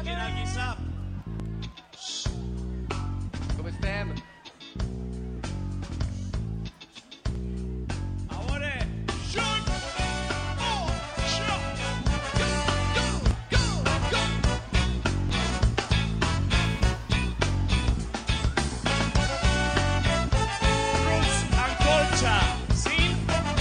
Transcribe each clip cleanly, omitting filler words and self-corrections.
macchina, chissà. Come stiamo? Amore, shoot! Oh, shot! Go! Roots Ancolcia, sì?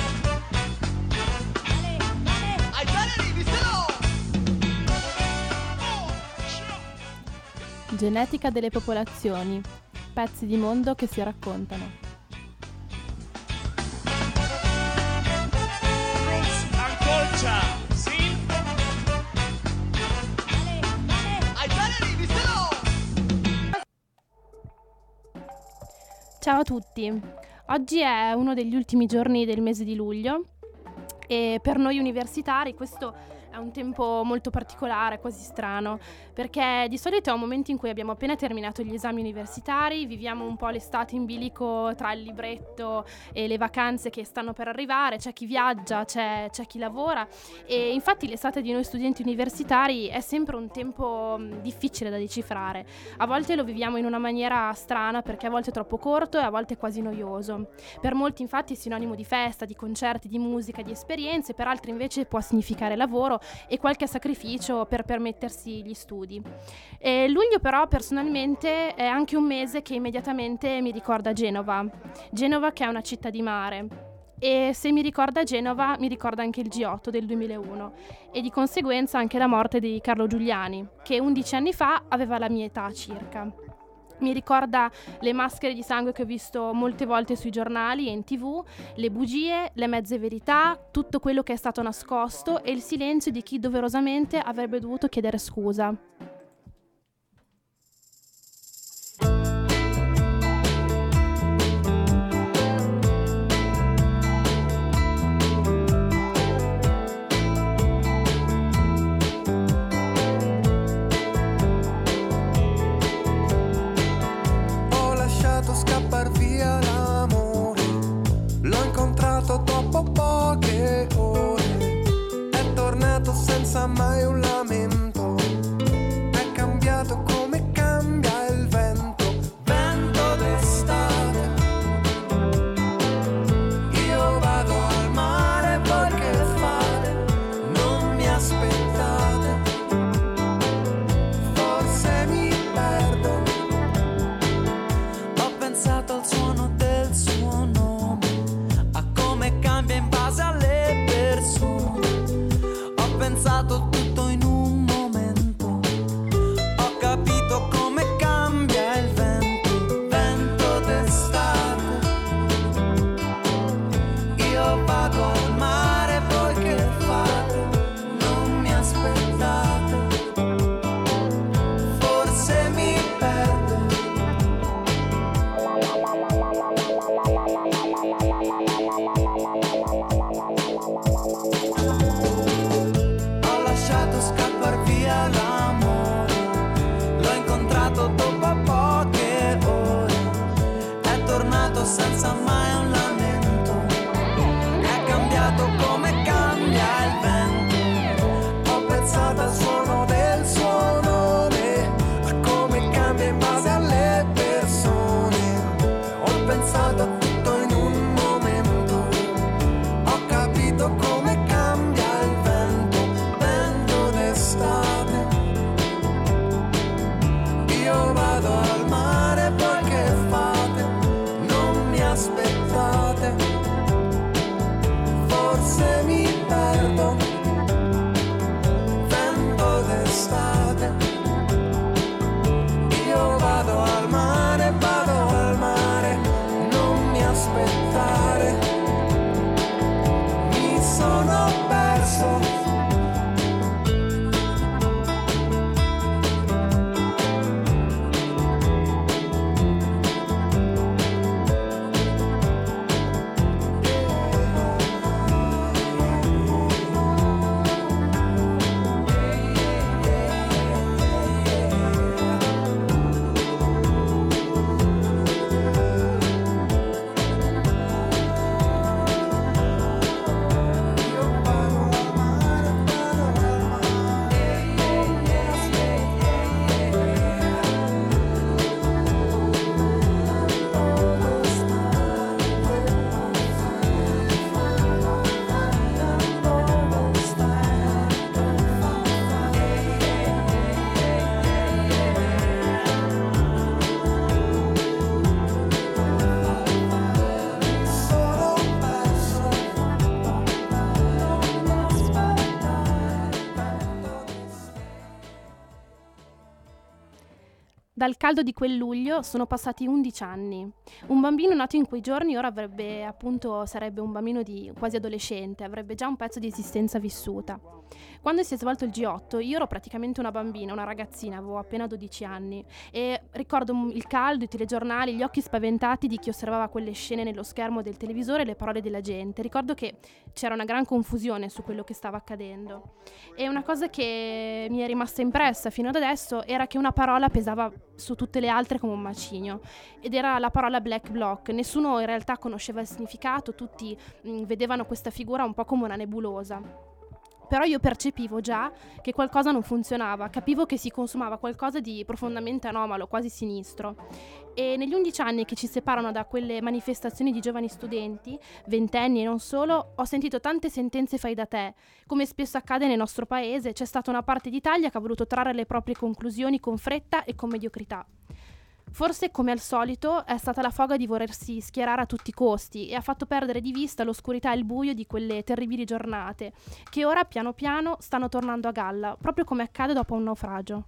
Hai già rivistito! Genetica delle popolazioni. Pezzi di mondo che si raccontano. Roots Ancolcia, sì? Hai già rivistito! Ciao a tutti. Oggi è uno degli ultimi giorni del mese di luglio e per noi universitari questo è un tempo molto particolare, quasi strano, perché di solito è un momento in cui abbiamo appena terminato gli esami universitari, viviamo un po' l'estate in bilico tra il libretto e le vacanze che stanno per arrivare, c'è chi viaggia, c'è chi lavora e infatti l'estate di noi studenti universitari è sempre un tempo difficile da decifrare. A volte lo viviamo in una maniera strana perché a volte è troppo corto e a volte è quasi noioso. Per molti infatti è sinonimo di festa, di concerti, di musica, di esperienze, per altri invece può significare lavoro e qualche sacrificio per permettersi gli studi. Luglio però personalmente è anche un mese che immediatamente mi ricorda Genova che è una città di mare. E se mi ricorda Genova, mi ricorda anche il G8 del 2001 e di conseguenza anche la morte di Carlo Giuliani, che 11 anni fa aveva la mia età circa. Mi ricorda le maschere di sangue che ho visto molte volte sui giornali e in TV, le bugie, le mezze verità, tutto quello che è stato nascosto e il silenzio di chi doverosamente avrebbe dovuto chiedere scusa. Scappar via l'amore, l'ho incontrato dopo poche ore, è tornato senza mai un lamento, è cambiato come cambia il vento, vento d'estate. Io vado al mare, voi che fate? Non mi aspettate, forse mi perdo. Ho pensato al suono del suo nome, a come cambia in base alle persone. Ho pensato tutto in un momento, ho capito come cambia il vento, vento d'estate. Io vado al mare, voi che fate? Non mi aspettate, forse mi perdo. Ho lasciato scappar via l'amore, l'ho incontrato dopo poche ore, è tornato senza mai un lamento, è cambiato come cambia il vento. Ho pensato al suono del suo nome, a come cambia in base alle persone. Ho pensato a tutto in un momento, ho capito come cambia il vento, vento d'estate. Io vado al mare, voi che fate? Non mi aspettate, forse mi perdo, vento d'estate. Io vado al mare, non mi aspettare, mi sono perso. Dal caldo di quel luglio sono passati 11 anni. Un bambino nato in quei giorni ora sarebbe un bambino di quasi adolescente, avrebbe già un pezzo di esistenza vissuta. Quando si è svolto il G8 io ero praticamente una bambina, una ragazzina, avevo appena 12 anni e ricordo il caldo, i telegiornali, gli occhi spaventati di chi osservava quelle scene nello schermo del televisore e le parole della gente. Ricordo che c'era una gran confusione su quello che stava accadendo e una cosa che mi è rimasta impressa fino ad adesso era che una parola pesava su tutte le altre come un macigno ed era la parola Black Bloc. Nessuno in realtà conosceva il significato, tutti vedevano questa figura un po' come una nebulosa. Però io percepivo già che qualcosa non funzionava, capivo che si consumava qualcosa di profondamente anomalo, quasi sinistro. E negli 11 anni che ci separano da quelle manifestazioni di giovani studenti, ventenni e non solo, ho sentito tante sentenze fai da te. Come spesso accade nel nostro paese, c'è stata una parte d'Italia che ha voluto trarre le proprie conclusioni con fretta e con mediocrità. Forse, come al solito, è stata la foga di volersi schierare a tutti i costi e ha fatto perdere di vista l'oscurità e il buio di quelle terribili giornate, che ora piano piano stanno tornando a galla, proprio come accade dopo un naufragio.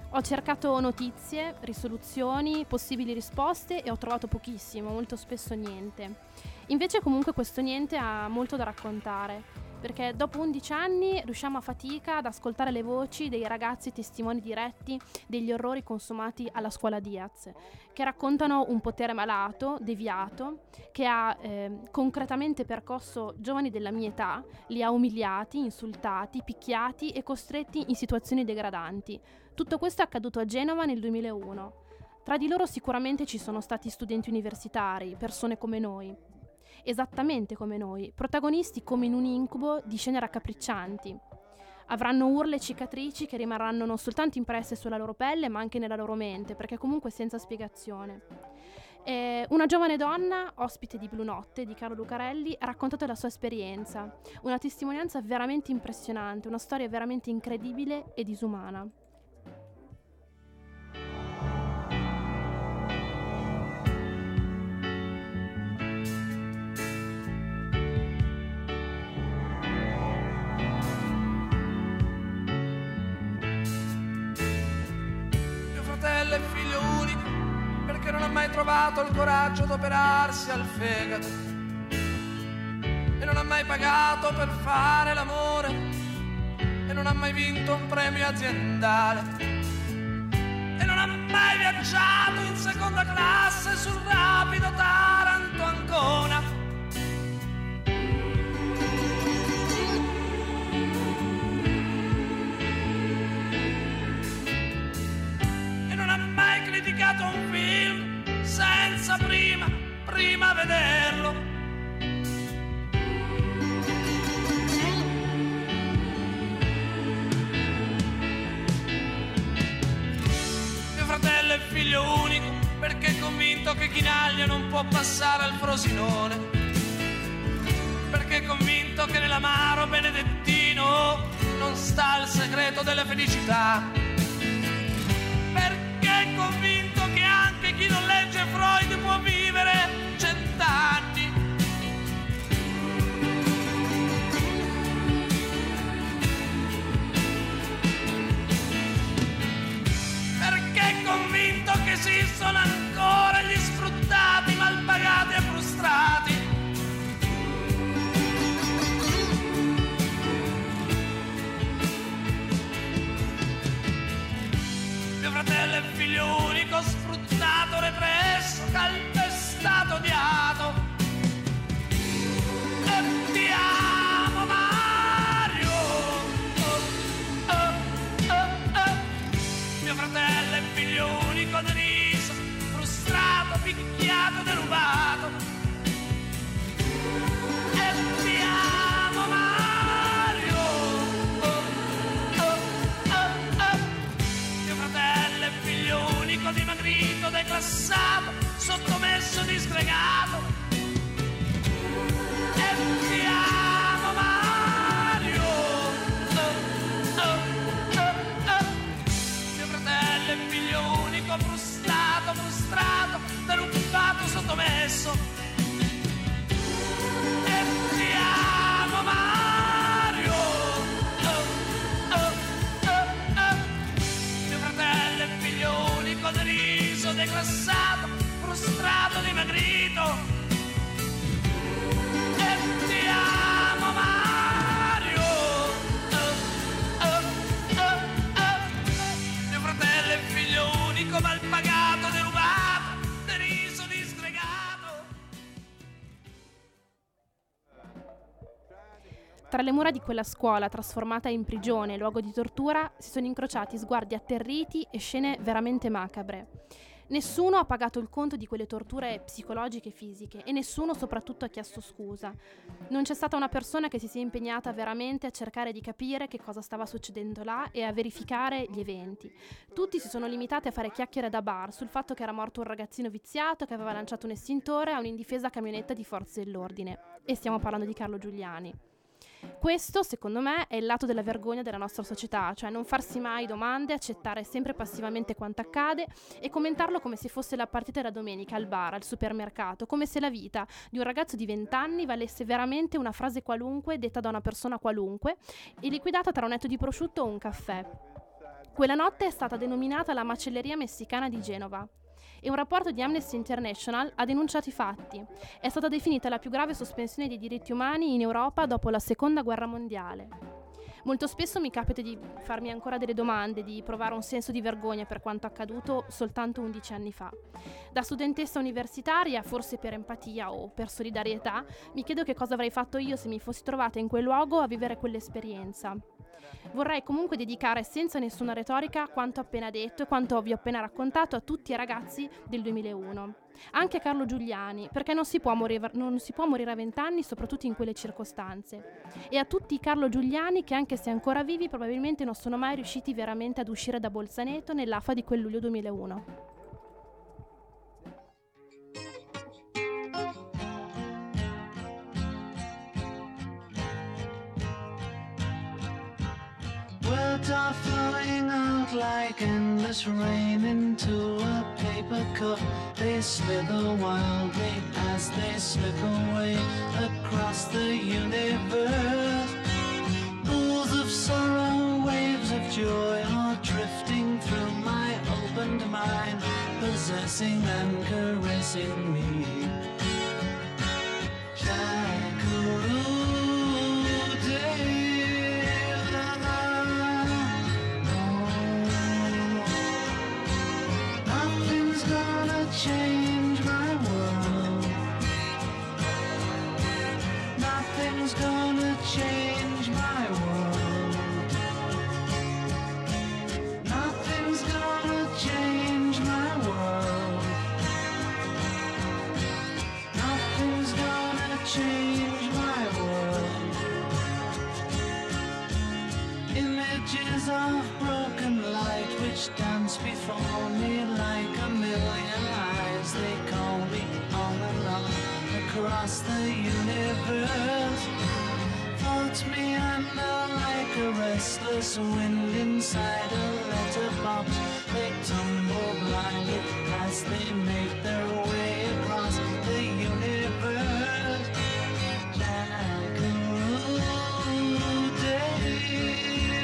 Ho cercato notizie, risoluzioni, possibili risposte e ho trovato pochissimo, molto spesso niente. Invece comunque questo niente ha molto da raccontare, perché dopo 11 anni riusciamo a fatica ad ascoltare le voci dei ragazzi testimoni diretti degli orrori consumati alla scuola Diaz, che raccontano un potere malato, deviato, che ha concretamente percosso giovani della mia età, li ha umiliati, insultati, picchiati e costretti in situazioni degradanti. Tutto questo è accaduto a Genova nel 2001. Tra di loro sicuramente ci sono stati studenti universitari, persone come noi, esattamente come noi, protagonisti come in un incubo di scene raccapriccianti. Avranno urla e cicatrici che rimarranno non soltanto impresse sulla loro pelle, ma anche nella loro mente, perché comunque senza spiegazione. Una giovane donna, ospite di Blu Notte di Carlo Lucarelli, ha raccontato la sua esperienza, una testimonianza veramente impressionante, una storia veramente incredibile e disumana. È figlio unico perché non ha mai trovato il coraggio d'operarsi al fegato e non ha mai pagato per fare l'amore e non ha mai vinto un premio aziendale e non ha mai viaggiato in seconda classe sul rapido Taranto-Ancona. Criticato un film senza prima vederlo. Mio fratello è figlio unico perché è convinto che Chinaglia non può passare al Frosinone, perché è convinto che nell'amaro benedettino non sta il segreto della felicità, è convinto che anche chi non legge Freud può vivere 100 anni. Perché è convinto che esistono ancora gli sfruttati, malpagati e frustrati. Fratello è figlio unico, sfruttato, represso, calpestato, odiato. E ti amo Mario. Mio fratello è figlio unico, deriso, frustrato, picchiato, derubato. E ti amo Mario. Figlio unico, dimagrito, declassato, sottomesso, disgregato. E ti amo Mario. Mio fratello è figlio unico, frustrato, derubato, sottomesso. E ti amo Mario. Fratello è figlio unico, deriso, declassato, frustrato, dimagrito. E ti amo Mario. Mio fratello è figlio unico, malpagato, derubato, deriso, disgregato. Tra le mura di quella scuola, trasformata in prigione e luogo di tortura, si sono incrociati sguardi atterriti e scene veramente macabre. Nessuno ha pagato il conto di quelle torture psicologiche e fisiche e nessuno soprattutto ha chiesto scusa. Non c'è stata una persona che si sia impegnata veramente a cercare di capire che cosa stava succedendo là e a verificare gli eventi. Tutti si sono limitati a fare chiacchiere da bar sul fatto che era morto un ragazzino viziato che aveva lanciato un estintore a un'indifesa camionetta di forze dell'ordine. E stiamo parlando di Carlo Giuliani. Questo, secondo me, è il lato della vergogna della nostra società, cioè non farsi mai domande, accettare sempre passivamente quanto accade e commentarlo come se fosse la partita della domenica al bar, al supermercato, come se la vita di un ragazzo di 20 anni valesse veramente una frase qualunque detta da una persona qualunque e liquidata tra un etto di prosciutto o un caffè. Quella notte è stata denominata la macelleria messicana di Genova e un rapporto di Amnesty International ha denunciato i fatti. È stata definita la più grave sospensione dei diritti umani in Europa dopo la Seconda Guerra Mondiale. Molto spesso mi capita di farmi ancora delle domande, di provare un senso di vergogna per quanto accaduto soltanto 11 anni fa. Da studentessa universitaria, forse per empatia o per solidarietà, mi chiedo che cosa avrei fatto io se mi fossi trovata in quel luogo a vivere quell'esperienza. Vorrei comunque dedicare senza nessuna retorica quanto appena detto e quanto vi ho appena raccontato a tutti i ragazzi del 2001. Anche a Carlo Giuliani, perché non si può morire a 20 anni, soprattutto in quelle circostanze. E a tutti i Carlo Giuliani che, anche se ancora vivi, probabilmente non sono mai riusciti veramente ad uscire da Bolzaneto nell'afa di quel luglio 2001. Words are flowing out like endless rain into a paper cup. They slither wildly as they slip away across the universe. Pools of sorrow, waves of joy are drifting through my opened mind, possessing and caressing me. Change my world. Nothing's gonna change my world. Nothing's gonna change my world. Nothing's gonna change my world. Images of broken light which dance before me like a million eyes. They call me on and on across the universe. Floats me under like a restless wind inside a letterbox. They tumble blindly as they make their way across the universe. Jackaroo David.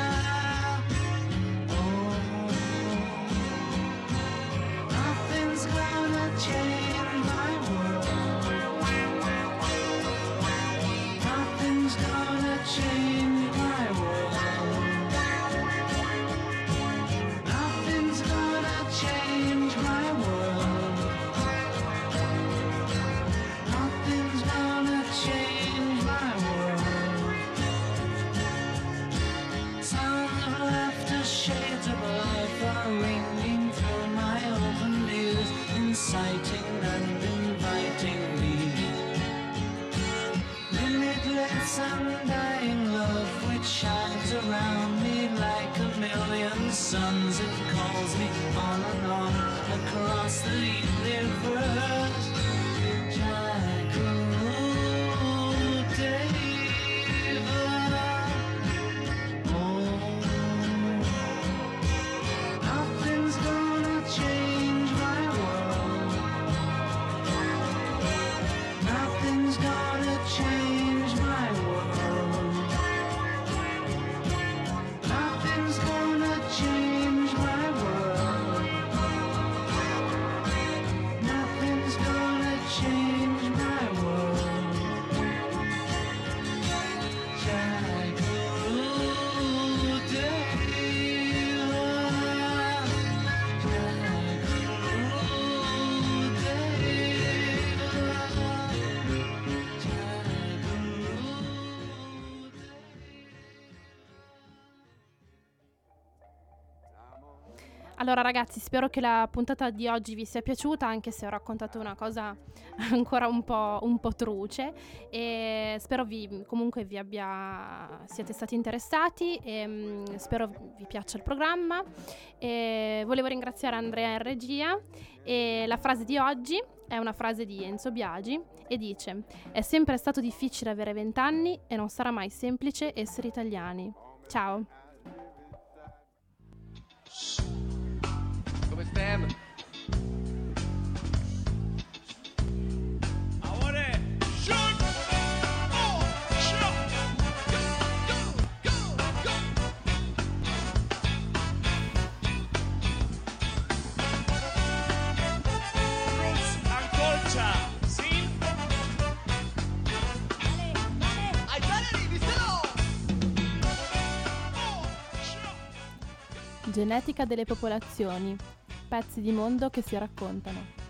Oh, nothing's gonna change my world. Nothing's gonna change my world. Nothing's gonna change my world. Nothing's gonna change my world. Sounds of laughter, shades of life are ringing through my open ears, inciting and inviting me. Limitless undying love which shines around me like a million suns. It calls me on and on across the universe. Jackaroo David. Oh, nothing's gonna change my world. Nothing's gonna change my world. Nothing's gonna change my world. Nothing's gonna change my world. Jackaroo David. Jackaroo Allora ragazzi, spero che la puntata di oggi vi sia piaciuta, anche se ho raccontato una cosa ancora un po' truce, e spero siate stati interessati e spero vi piaccia il programma. E volevo ringraziare Andrea in regia, e la frase di oggi è una frase di Enzo Biagi e dice: è sempre stato difficile avere 20 anni e non sarà mai semplice essere italiani. Ciao. Come stiamo? Amore, shoot! Oh, shot! Go, go, go, go! Genetica delle popolazioni, pezzi di mondo che si raccontano.